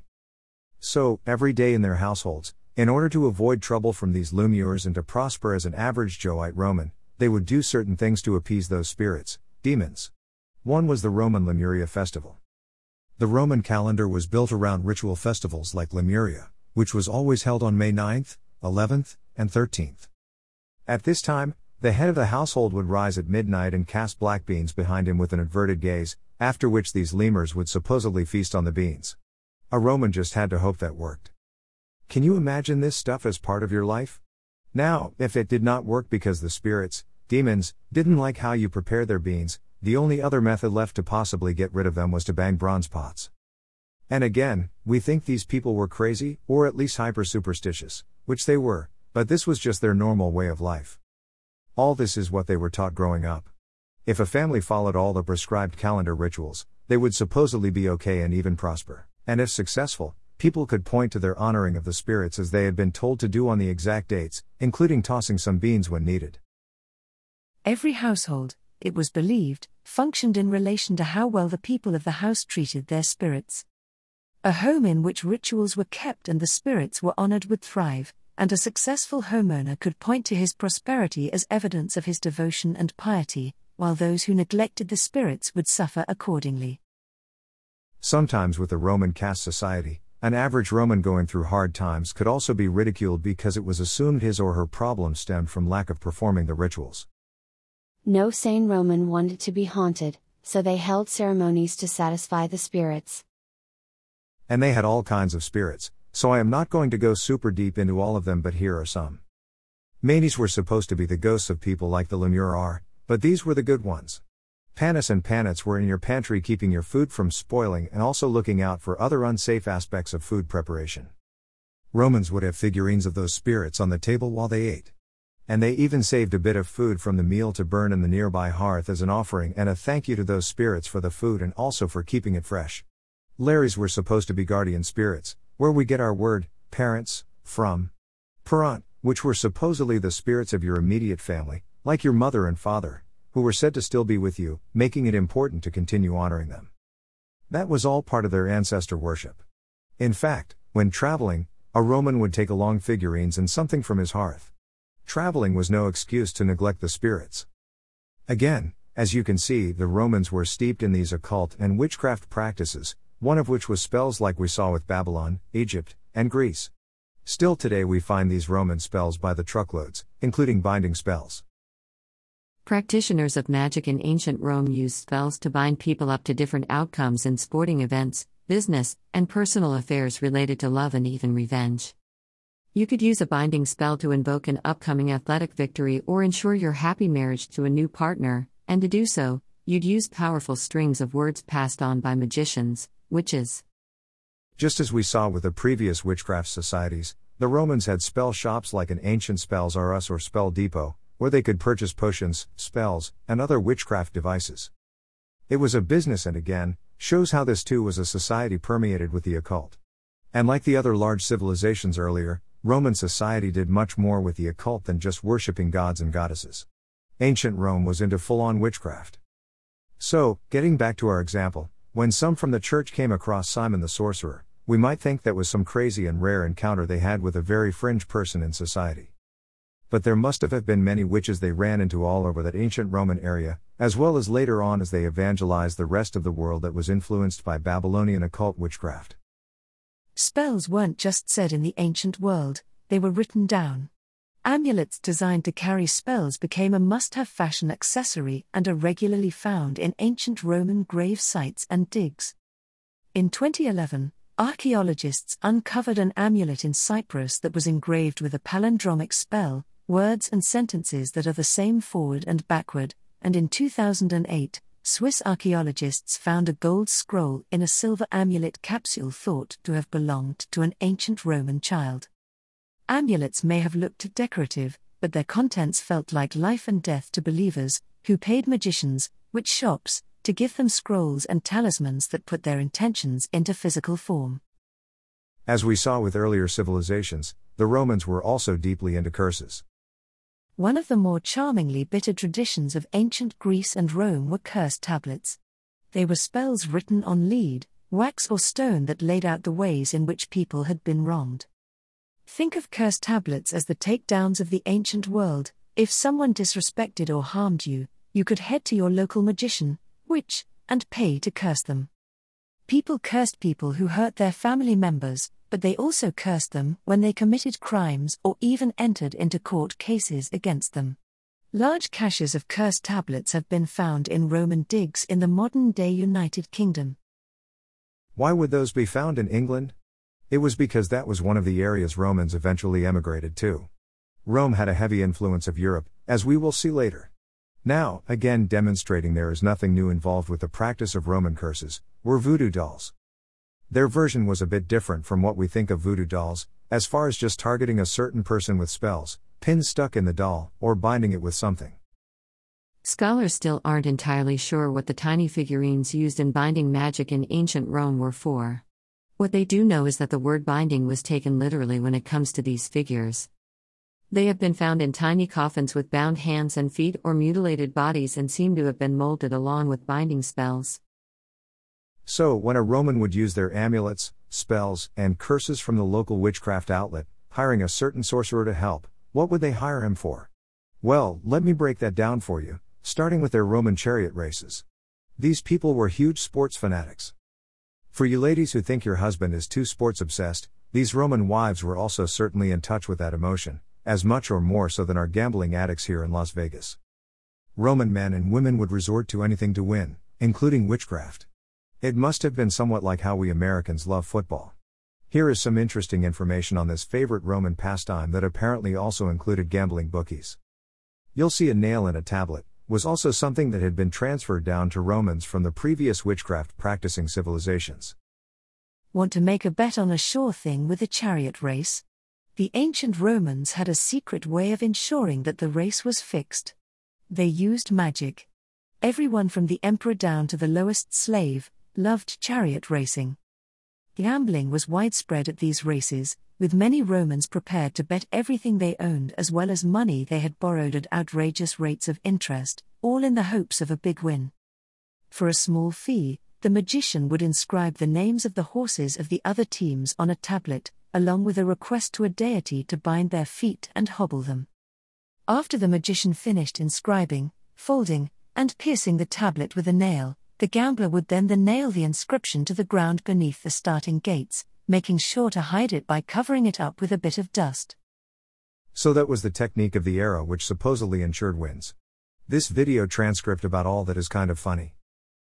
So, every day in their households, in order to avoid trouble from these lemures and to prosper as an average Joite Roman, they would do certain things to appease those spirits, demons. One was the Roman Lemuria festival. The Roman calendar was built around ritual festivals like Lemuria, which was always held on May ninth, eleventh, and thirteenth. At this time, the head of the household would rise at midnight and cast black beans behind him with an averted gaze, after which these lemurs would supposedly feast on the beans. A Roman just had to hope that worked. Can you imagine this stuff as part of your life? Now, if it did not work because the spirits, demons, didn't like how you prepared their beans, the only other method left to possibly get rid of them was to bang bronze pots. And again, we think these people were crazy, or at least hyper-superstitious, which they were, but this was just their normal way of life. All this is what they were taught growing up. If a family followed all the prescribed calendar rituals, they would supposedly be okay and even prosper. And if successful, people could point to their honoring of the spirits as they had been told to do on the exact dates, including tossing some beans when needed. Every household, it was believed, functioned in relation to how well the people of the house treated their spirits. A home in which rituals were kept and the spirits were honored would thrive, and a successful homeowner could point to his prosperity as evidence of his devotion and piety, while those who neglected the spirits would suffer accordingly. Sometimes with the Roman caste society, an average Roman going through hard times could also be ridiculed because it was assumed his or her problems stemmed from lack of performing the rituals. No sane Roman wanted to be haunted, so they held ceremonies to satisfy the spirits. And they had all kinds of spirits, so I am not going to go super deep into all of them, but here are some. Manes were supposed to be the ghosts of people like the lemur are, but these were the good ones. Panis and Panets were in your pantry keeping your food from spoiling and also looking out for other unsafe aspects of food preparation. Romans would have figurines of those spirits on the table while they ate. And they even saved a bit of food from the meal to burn in the nearby hearth as an offering and a thank you to those spirits for the food and also for keeping it fresh. Lares were supposed to be guardian spirits, where we get our word, parents, from. Parent, which were supposedly the spirits of your immediate family, like your mother and father, who were said to still be with you, making it important to continue honoring them. That was all part of their ancestor worship. In fact, when traveling, a Roman would take along figurines and something from his hearth. Traveling was no excuse to neglect the spirits. Again, as you can see, the Romans were steeped in these occult and witchcraft practices, one of which was spells like we saw with Babylon, Egypt, and Greece. Still today we find these Roman spells by the truckloads, including binding spells. Practitioners of magic in ancient Rome used spells to bind people up to different outcomes in sporting events, business, and personal affairs related to love and even revenge. You could use a binding spell to invoke an upcoming athletic victory or ensure your happy marriage to a new partner, and to do so, you'd use powerful strings of words passed on by magicians, witches. Just as we saw with the previous witchcraft societies, the Romans had spell shops like an ancient Spells R Us or Spell Depot, where they could purchase potions, spells, and other witchcraft devices. It was a business and again, shows how this too was a society permeated with the occult. And like the other large civilizations earlier, Roman society did much more with the occult than just worshipping gods and goddesses. Ancient Rome was into full-on witchcraft. So, getting back to our example, when some from the church came across Simon the sorcerer, we might think that was some crazy and rare encounter they had with a very fringe person in society. But there must have been many witches they ran into all over that ancient Roman area, as well as later on as they evangelized the rest of the world that was influenced by Babylonian occult witchcraft. Spells weren't just said in the ancient world, they were written down. Amulets designed to carry spells became a must-have fashion accessory and are regularly found in ancient Roman grave sites and digs. In twenty eleven, archaeologists uncovered an amulet in Cyprus that was engraved with a palindromic spell, words and sentences that are the same forward and backward, and in two thousand eight, Swiss archaeologists found a gold scroll in a silver amulet capsule thought to have belonged to an ancient Roman child. Amulets may have looked decorative, but their contents felt like life and death to believers, who paid magicians, witch shops, to give them scrolls and talismans that put their intentions into physical form. As we saw with earlier civilizations, the Romans were also deeply into curses. One of the more charmingly bitter traditions of ancient Greece and Rome were curse tablets. They were spells written on lead, wax or stone that laid out the ways in which people had been wronged. Think of curse tablets as the takedowns of the ancient world. If someone disrespected or harmed you, you could head to your local magician, witch, and pay to curse them. People cursed people who hurt their family members, but they also cursed them when they committed crimes or even entered into court cases against them. Large caches of curse tablets have been found in Roman digs in the modern-day United Kingdom. Why would those be found in England? It was because that was one of the areas Romans eventually emigrated to. Rome had a heavy influence of Europe, as we will see later. Now, again demonstrating there is nothing new involved with the practice of Roman curses, were voodoo dolls. Their version was a bit different from what we think of voodoo dolls, as far as just targeting a certain person with spells, pins stuck in the doll, or binding it with something. Scholars still aren't entirely sure what the tiny figurines used in binding magic in ancient Rome were for. What they do know is that the word binding was taken literally when it comes to these figures. They have been found in tiny coffins with bound hands and feet or mutilated bodies and seem to have been molded along with binding spells. So, when a Roman would use their amulets, spells, and curses from the local witchcraft outlet, hiring a certain sorcerer to help, what would they hire him for? Well, let me break that down for you, starting with their Roman chariot races. These people were huge sports fanatics. For you ladies who think your husband is too sports obsessed, these Roman wives were also certainly in touch with that emotion, as much or more so than our gambling addicts here in Las Vegas. Roman men and women would resort to anything to win, including witchcraft. It must have been somewhat like how we Americans love football. Here is some interesting information on this favorite Roman pastime that apparently also included gambling bookies. You'll see a nail in a tablet was also something that had been transferred down to Romans from the previous witchcraft practicing civilizations. Want to make a bet on a sure thing with a chariot race? The ancient Romans had a secret way of ensuring that the race was fixed. They used magic. Everyone from the emperor down to the lowest slave loved chariot racing. Gambling was widespread at these races, with many Romans prepared to bet everything they owned as well as money they had borrowed at outrageous rates of interest, all in the hopes of a big win. For a small fee, the magician would inscribe the names of the horses of the other teams on a tablet, along with a request to a deity to bind their feet and hobble them. After the magician finished inscribing, folding, and piercing the tablet with a nail, the gambler would then the nail the inscription to the ground beneath the starting gates, making sure to hide it by covering it up with a bit of dust. So that was the technique of the era which supposedly ensured wins. This video transcript about all that is kind of funny.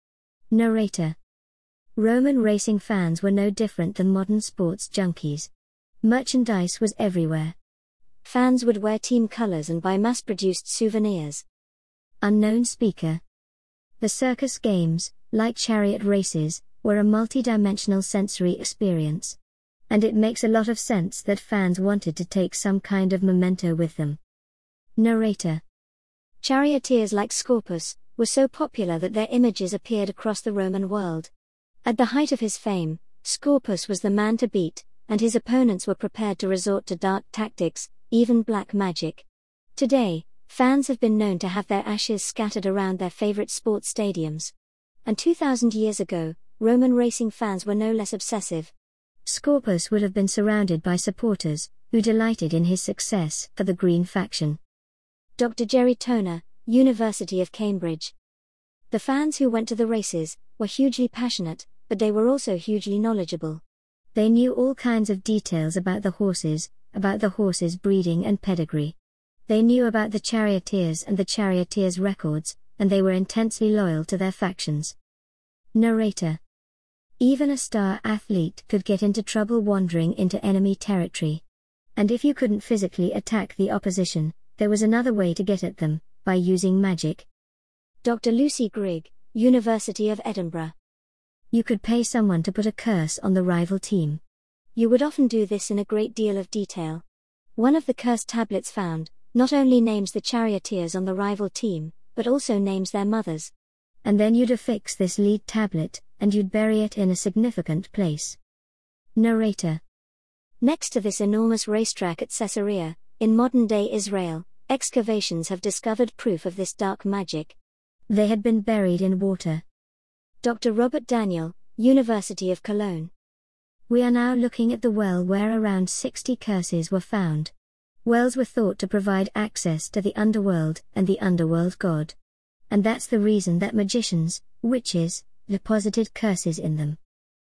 Narrator. Roman racing fans were no different than modern sports junkies. Merchandise was everywhere. Fans would wear team colors and buy mass-produced souvenirs. Unknown speaker. The circus games, like chariot races, were a multi-dimensional sensory experience. And it makes a lot of sense that fans wanted to take some kind of memento with them. Narrator. Charioteers like Scorpus were so popular that their images appeared across the Roman world. At the height of his fame, Scorpus was the man to beat, and his opponents were prepared to resort to dark tactics, even black magic. Today, fans have been known to have their ashes scattered around their favorite sports stadiums. And two thousand years ago, Roman racing fans were no less obsessive. Scorpus would have been surrounded by supporters, who delighted in his success for the Green faction. Doctor Jerry Toner, University of Cambridge. The fans who went to the races were hugely passionate, but they were also hugely knowledgeable. They knew all kinds of details about the horses, about the horses' breeding and pedigree. They knew about the charioteers and the charioteers' records, and they were intensely loyal to their factions. Narrator. Even a star athlete could get into trouble wandering into enemy territory. And if you couldn't physically attack the opposition, there was another way to get at them, by using magic. Doctor Lucy Grigg, University of Edinburgh. You could pay someone to put a curse on the rival team. You would often do this in a great deal of detail. One of the curse tablets found not only names the charioteers on the rival team, but also names their mothers. And then you'd affix this lead tablet, and you'd bury it in a significant place. Narrator. Next to this enormous racetrack at Caesarea, in modern-day Israel, excavations have discovered proof of this dark magic. They had been buried in water. Doctor Robert Daniel, University of Cologne. We are now looking at the well where around sixty curses were found. Wells were thought to provide access to the underworld and the underworld god. And that's the reason that magicians, witches, deposited curses in them.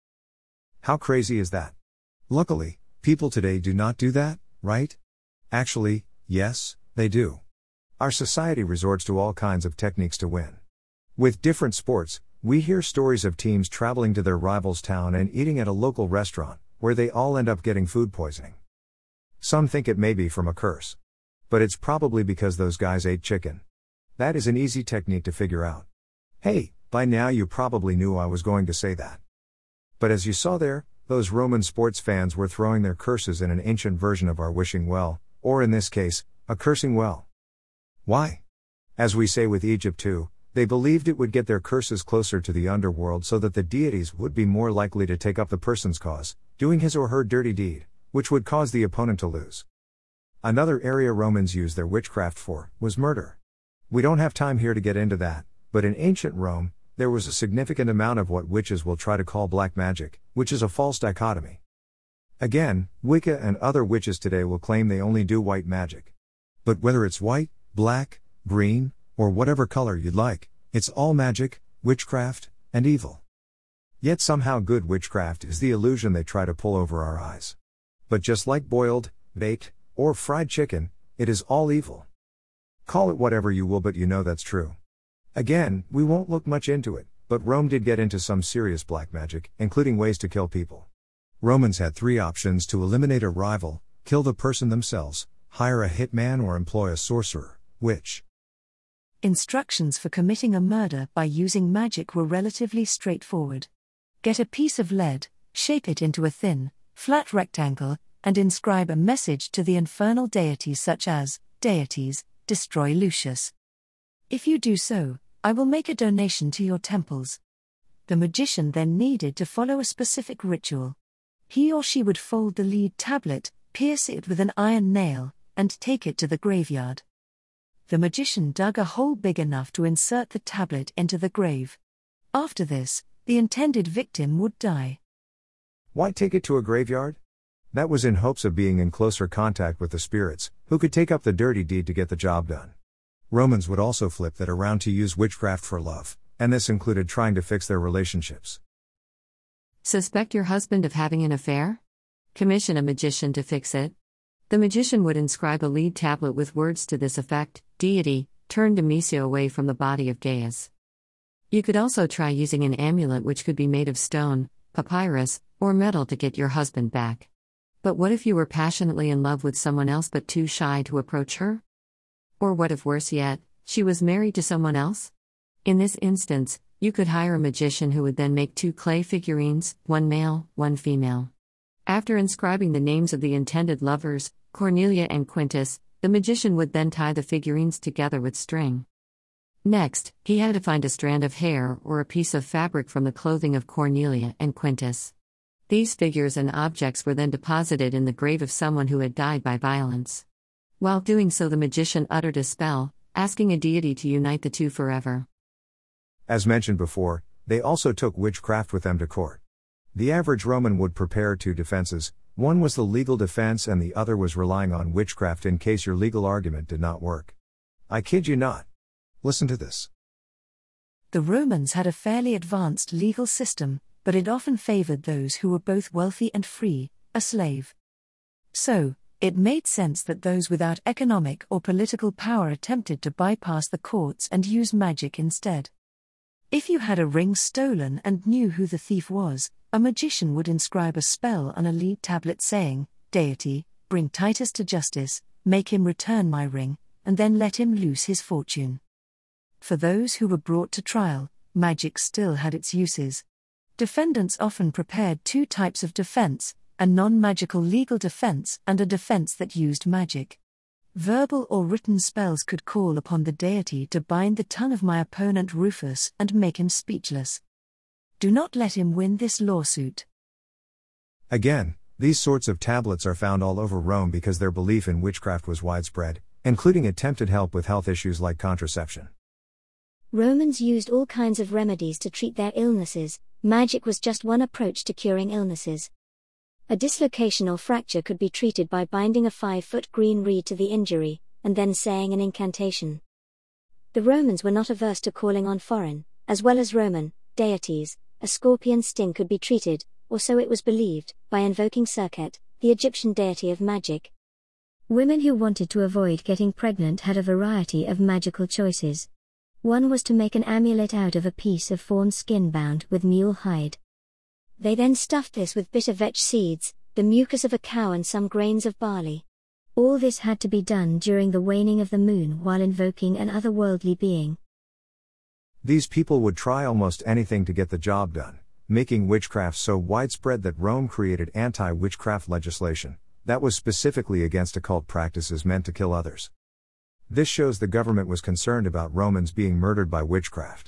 How crazy is that? Luckily, people today do not do that, right? Actually, yes, they do. Our society resorts to all kinds of techniques to win. With different sports, we hear stories of teams traveling to their rival's town and eating at a local restaurant, where they all end up getting food poisoning. Some think it may be from a curse. But it's probably because those guys ate chicken. That is an easy technique to figure out. Hey, by now you probably knew I was going to say that. But as you saw there, those Roman sports fans were throwing their curses in an ancient version of our wishing well, or in this case, a cursing well. Why? As we say with Egypt too, they believed it would get their curses closer to the underworld so that the deities would be more likely to take up the person's cause, doing his or her dirty deed, which would cause the opponent to lose. Another area Romans used their witchcraft for was murder. We don't have time here to get into that, but in ancient Rome, there was a significant amount of what witches will try to call black magic, which is a false dichotomy. Again, Wicca and other witches today will claim they only do white magic. But whether it's white, black, green, or whatever color you'd like, it's all magic, witchcraft, and evil. Yet somehow good witchcraft is the illusion they try to pull over our eyes. But just like boiled, baked, or fried chicken, it is all evil. Call it whatever you will, but you know that's true. Again, we won't look much into it, but Rome did get into some serious black magic, including ways to kill people. Romans had three options to eliminate a rival: kill the person themselves, hire a hitman, or employ a sorcerer, witch. Instructions for committing a murder by using magic were relatively straightforward. Get a piece of lead, shape it into a thin, flat rectangle, and inscribe a message to the infernal deities such as, deities, destroy Lucius. If you do so, I will make a donation to your temples. The magician then needed to follow a specific ritual. he or she would fold the lead tablet, pierce it with an iron nail, and take it to the graveyard. The magician dug a hole big enough to insert the tablet into the grave. After this, the intended victim would die. Why take it to a graveyard? That was in hopes of being in closer contact with the spirits, who could take up the dirty deed to get the job done. Romans would also flip that around to use witchcraft for love, and this included trying to fix their relationships. Suspect your husband of having an affair? Commission a magician to fix it. The magician would inscribe a lead tablet with words to this effect: Deity, turn Demetia away from the body of Gaius. You could also try using an amulet which could be made of stone, papyrus, or metal to get your husband back. But what if you were passionately in love with someone else but too shy to approach her? Or what if, worse yet, she was married to someone else? In this instance, you could hire a magician who would then make two clay figurines, one male, one female. After inscribing the names of the intended lovers, Cornelia and Quintus, the magician would then tie the figurines together with string. Next, he had to find a strand of hair or a piece of fabric from the clothing of Cornelia and Quintus. These figures and objects were then deposited in the grave of someone who had died by violence. While doing so, the magician uttered a spell, asking a deity to unite the two forever. As mentioned before, they also took witchcraft with them to court. The average Roman would prepare two defenses. One was the legal defense and the other was relying on witchcraft in case your legal argument did not work. I kid you not. Listen to this. The Romans had a fairly advanced legal system, but it often favored those who were both wealthy and free, a slave. So, it made sense that those without economic or political power attempted to bypass the courts and use magic instead. If you had a ring stolen and knew who the thief was, a magician would inscribe a spell on a lead tablet saying, Deity, bring Titus to justice, make him return my ring, and then let him lose his fortune. For those who were brought to trial, magic still had its uses. Defendants often prepared two types of defense, a non-magical legal defense and a defense that used magic. Verbal or written spells could call upon the deity to bind the tongue of my opponent Rufus and make him speechless. Do not let him win this lawsuit. Again, these sorts of tablets are found all over Rome because their belief in witchcraft was widespread, including attempted help with health issues like contraception. Romans used all kinds of remedies to treat their illnesses. Magic was just one approach to curing illnesses. A dislocation or fracture could be treated by binding a five-foot green reed to the injury, and then saying an incantation. The Romans were not averse to calling on foreign, as well as Roman, deities. A scorpion sting could be treated, or so it was believed, by invoking Serket, the Egyptian deity of magic. Women who wanted to avoid getting pregnant had a variety of magical choices. One was to make an amulet out of a piece of fawn skin bound with mule hide. They then stuffed this with bitter vetch seeds, the mucus of a cow and some grains of barley. All this had to be done during the waning of the moon while invoking an otherworldly being. These people would try almost anything to get the job done, making witchcraft so widespread that Rome created anti-witchcraft legislation that was specifically against occult practices meant to kill others. This shows the government was concerned about Romans being murdered by witchcraft.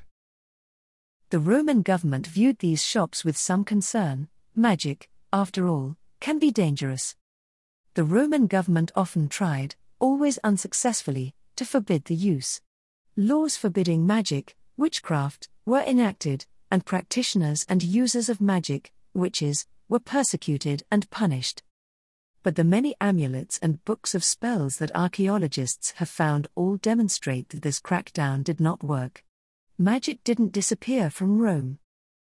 The Roman government viewed these shops with some concern. Magic, after all, can be dangerous. The Roman government often tried, always unsuccessfully, to forbid the use. Laws forbidding magic, witchcraft, were enacted, and practitioners and users of magic, witches, were persecuted and punished. But the many amulets and books of spells that archaeologists have found all demonstrate that this crackdown did not work. Magic didn't disappear from Rome.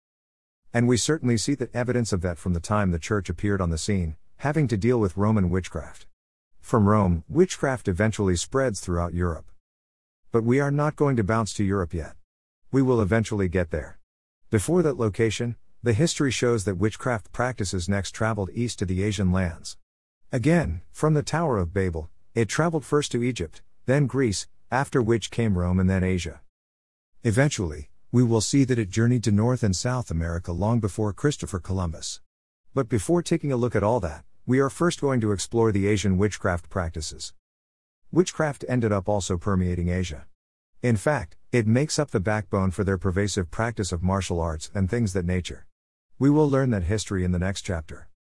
And we certainly see that evidence of that from the time the church appeared on the scene, having to deal with Roman witchcraft. From Rome, witchcraft eventually spreads throughout Europe. But we are not going to bounce to Europe yet. We will eventually get there. Before that location, the history shows that witchcraft practices next traveled east to the Asian lands. Again, from the Tower of Babel, it traveled first to Egypt, then Greece, after which came Rome and then Asia. Eventually, we will see that it journeyed to North and South America long before Christopher Columbus. But before taking a look at all that, we are first going to explore the Asian witchcraft practices. Witchcraft ended up also permeating Asia. In fact, it makes up the backbone for their pervasive practice of martial arts and things that nature. We will learn that history in the next chapter.